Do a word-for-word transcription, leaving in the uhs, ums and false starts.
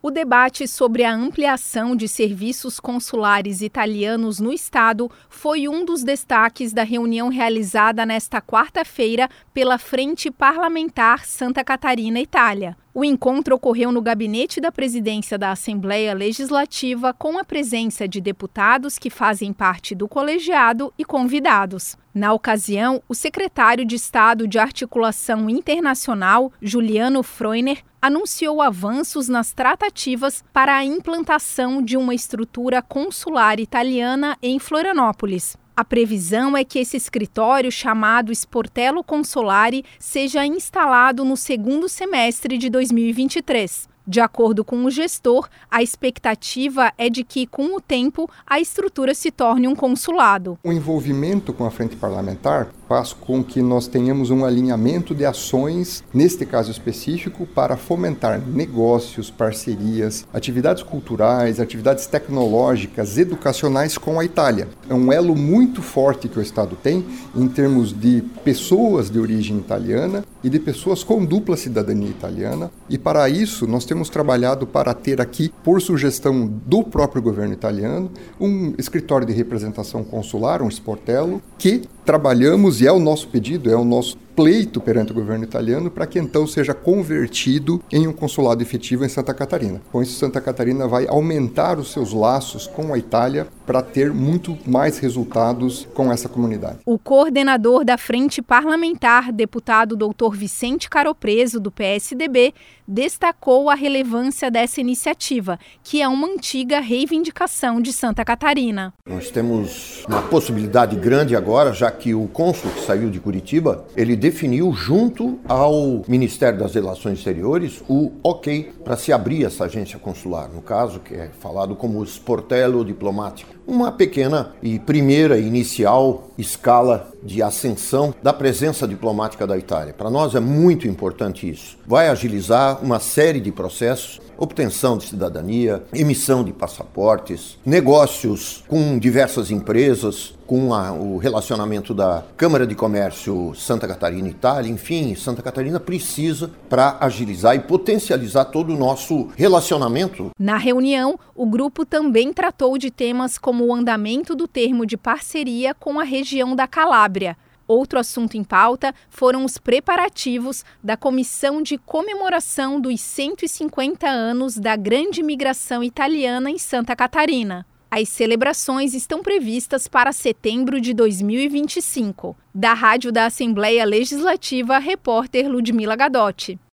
O debate sobre a ampliação de serviços consulares italianos no estado foi um dos destaques da reunião realizada nesta quarta-feira pela Frente Parlamentar Santa Catarina-Itália. O encontro ocorreu no gabinete da presidência da Assembleia Legislativa com a presença de deputados que fazem parte do colegiado e convidados. Na ocasião, o secretário de Estado de Articulação Internacional, Juliano Freuner, anunciou avanços nas tratativas para a implantação de uma estrutura consular italiana em Florianópolis. A previsão é que esse escritório, chamado Sportello Consolari, seja instalado no segundo semestre de dois mil e vinte e três. De acordo com o gestor, a expectativa é de que, com o tempo, a estrutura se torne um consulado. O envolvimento com a frente parlamentar faz com que nós tenhamos um alinhamento de ações, neste caso específico, para fomentar negócios, parcerias, atividades culturais, atividades tecnológicas, educacionais com a Itália. É um elo muito forte que o Estado tem em termos de pessoas de origem italiana e de pessoas com dupla cidadania italiana, e para isso nós temos trabalhado para ter aqui, por sugestão do próprio governo italiano, um escritório de representação consular, um sportello, que trabalhamos, e é o nosso pedido, é o nosso pleito perante o governo italiano, para que então seja convertido em um consulado efetivo em Santa Catarina. Com isso, Santa Catarina vai aumentar os seus laços com a Itália para ter muito mais resultados com essa comunidade. O coordenador da Frente Parlamentar, deputado doutor Vicente Caropreso, do P S D B, destacou a relevância dessa iniciativa, que é uma antiga reivindicação de Santa Catarina. Nós temos uma possibilidade grande agora, já que o cônsul que saiu de Curitiba, ele definiu junto ao Ministério das Relações Exteriores o ok para se abrir essa agência consular, no caso, que é falado como Sportello Diplomático. Uma pequena e primeira inicial escala de ascensão da presença diplomática da Itália. Para nós é muito importante isso. Vai agilizar uma série de processos, obtenção de cidadania, emissão de passaportes, negócios com diversas empresas, com a, o relacionamento da Câmara de Comércio Santa Catarina-Itália, enfim, Santa Catarina precisa para agilizar e potencializar todo o nosso relacionamento. Na reunião, o grupo também tratou de temas como o andamento do termo de parceria com a região da Calábria. Outro assunto em pauta foram os preparativos da Comissão de Comemoração dos cento e cinquenta anos da Grande Migração Italiana em Santa Catarina. As celebrações estão previstas para setembro de dois mil e vinte e cinco. Da Rádio da Assembleia Legislativa, repórter Ludmila Gadotti.